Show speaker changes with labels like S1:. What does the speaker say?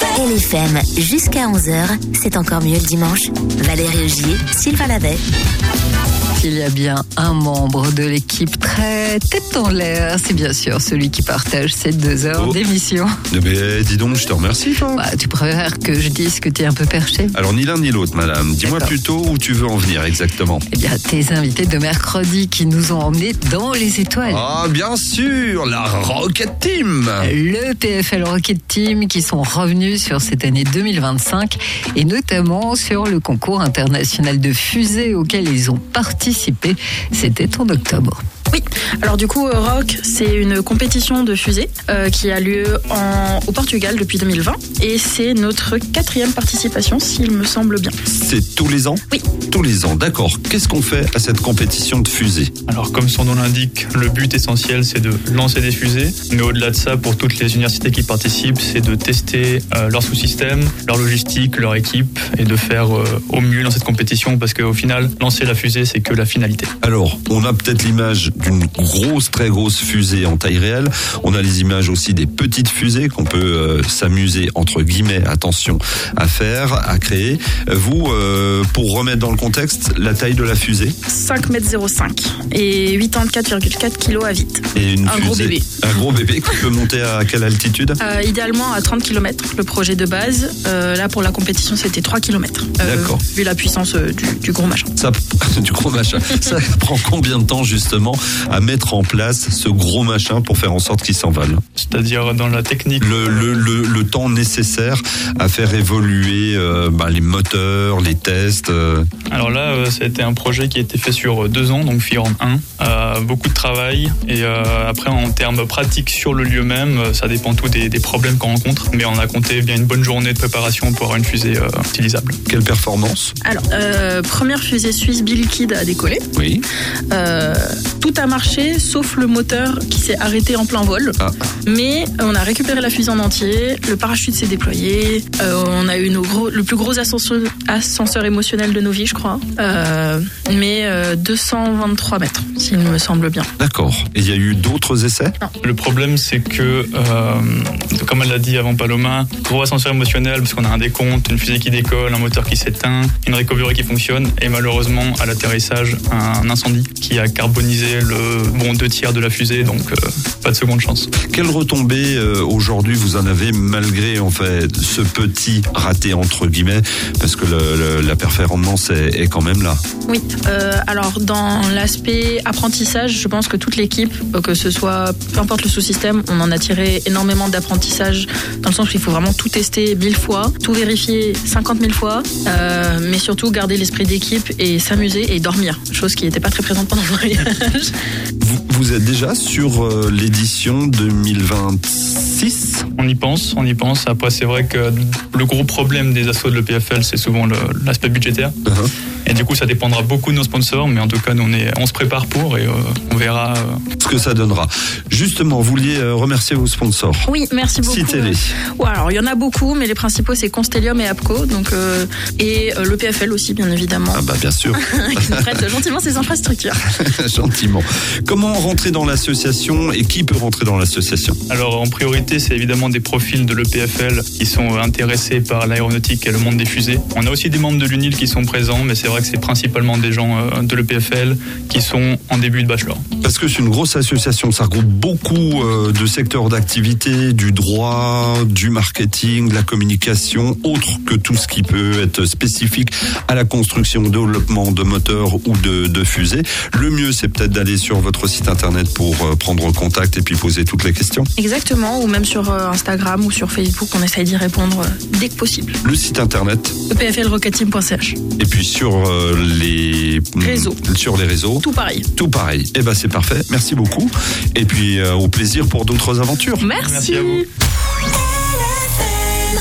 S1: LFM jusqu'à 11h, c'est encore mieux le dimanche. Valérie Augier, Sylvain Lavet.
S2: Il y a bien un membre de l'équipe très tête en l'air, c'est bien sûr celui qui partage ces 2 heures d'émission.
S3: Mais dis donc, je te remercie, toi.
S2: Tu préfères que je dise que tu es un peu perché?
S3: Alors, ni l'un ni l'autre, madame. Dis-moi plutôt où tu veux en venir exactement.
S2: Eh bien, tes invités de mercredi qui nous ont emmenés dans les étoiles.
S3: Ah, bien sûr, la Rocket Team.
S2: Le PFL Rocket Team qui sont revenus sur cette année 2025 et notamment sur le concours international de fusées auquel ils ont participé. C'était en octobre.
S4: Oui, alors du coup, Rock, c'est une compétition de fusée qui a lieu au Portugal depuis 2020 et c'est notre 4e participation, s'il me semble bien.
S3: C'est tous les ans?
S4: Oui.
S3: Tous les ans, d'accord. Qu'est-ce qu'on fait à cette compétition de fusée?
S5: Alors, comme son nom l'indique, le but essentiel, c'est de lancer des fusées. Mais au-delà de ça, pour toutes les universités qui participent, c'est de tester leur sous-système, leur logistique, leur équipe et de faire au mieux dans cette compétition parce qu'au final, lancer la fusée, c'est que la finalité.
S3: Alors, on a peut-être l'image d'une grosse, très grosse fusée en taille réelle. On a les images aussi des petites fusées qu'on peut s'amuser, entre guillemets, attention, à faire, à créer. Vous, pour remettre dans le contexte, la taille de la fusée?
S4: 5,05 m et 84,4 kg à vide.
S3: Et une
S4: un
S3: fusée,
S4: gros bébé.
S3: Un gros bébé qui peut monter à quelle altitude?
S4: Idéalement à 30 km, le projet de base. Là, pour la compétition, c'était 3 km.
S3: D'accord.
S4: Vu la puissance du gros machin.
S3: Du gros machin. Ça prend combien de temps, justement, à mettre en place ce gros machin pour faire en sorte qu'il s'envole?
S5: C'est-à-dire dans la technique.
S3: Le temps nécessaire à faire évoluer les moteurs, les tests.
S5: Alors là, ça a été un projet qui a été fait sur 2 ans, donc FIORM 1. Beaucoup de travail. Et après, en termes pratiques sur le lieu même, ça dépend tout des problèmes qu'on rencontre. Mais on a compté bien une bonne journée de préparation pour avoir une fusée utilisable.
S3: Quelle performance?
S4: Alors, première fusée suisse biliquide à décoller.
S3: Oui.
S4: Tout a marché, sauf le moteur qui s'est arrêté en plein vol. Mais on a récupéré la fusée en entier, le parachute s'est déployé, on a eu le plus gros ascenseur émotionnel de nos vies, je crois. Mais 223 mètres, s'il me semble bien.
S3: D'accord. Et il y a eu d'autres essais?
S4: Non.
S5: Le problème, c'est que, comme elle l'a dit avant Paloma, gros ascenseur émotionnel, parce qu'on a un décompte, une fusée qui décolle, un moteur qui s'éteint, une recovery qui fonctionne, et malheureusement, à l'atterrissage, un incendie qui a carbonisé le 2/3 de la fusée, donc pas de seconde chance.
S3: Quelle retombée aujourd'hui vous en avez malgré en fait ce petit raté entre guillemets, parce que la performance est quand même là?
S4: Oui, alors dans l'aspect apprentissage, je pense que toute l'équipe, que ce soit, peu importe le sous-système, on en a tiré énormément d'apprentissage, dans le sens où il faut vraiment tout tester 1000 fois, tout vérifier 50 000 fois, mais surtout garder l'esprit d'équipe et s'amuser et dormir, chose qui n'était pas très présente pendant le voyage.
S3: Vous êtes déjà sur l'édition 2026?
S5: On y pense. Après, c'est vrai que le gros problème des assos de l'EPFL, c'est souvent l'aspect budgétaire. Et du coup, ça dépendra beaucoup de nos sponsors, mais en tout cas, on se prépare pour et on verra
S3: ce que ça donnera. Justement, vous vouliez remercier vos sponsors?
S4: Oui, merci beaucoup.
S3: Citez-les.
S4: Alors, il y en a beaucoup, mais les principaux, c'est Constellium et APCO, donc, et le PFL aussi, bien évidemment.
S3: Ah bah bien sûr.
S4: Qui nous prête gentiment ses infrastructures.
S3: Gentiment. Comment rentrer dans l'association et qui peut rentrer dans l'association?
S5: Alors, en priorité, c'est évidemment des profils de l'EPFL qui sont intéressés par l'aéronautique et le monde des fusées. On a aussi des membres de l'UNIL qui sont présents, mais c'est vrai que c'est principalement des gens de l'EPFL qui sont en début de bachelor.
S3: Parce que c'est une grosse association, ça regroupe beaucoup de secteurs d'activité, du droit, du marketing, de la communication, autre que tout ce qui peut être spécifique à la construction, développement de moteurs ou de fusées. Le mieux, c'est peut-être d'aller sur votre site internet pour prendre contact et puis poser toutes les questions.
S4: Exactement, ou même sur Instagram ou sur Facebook, on essaye d'y répondre dès que possible.
S3: Le site internet
S4: epflrocketteam.ch.
S3: Et puis sur les
S4: réseaux.
S3: Sur les réseaux.
S4: Tout pareil.
S3: Tout pareil. Eh ben c'est parfait. Merci beaucoup. Et puis au plaisir pour d'autres aventures.
S4: Merci à vous.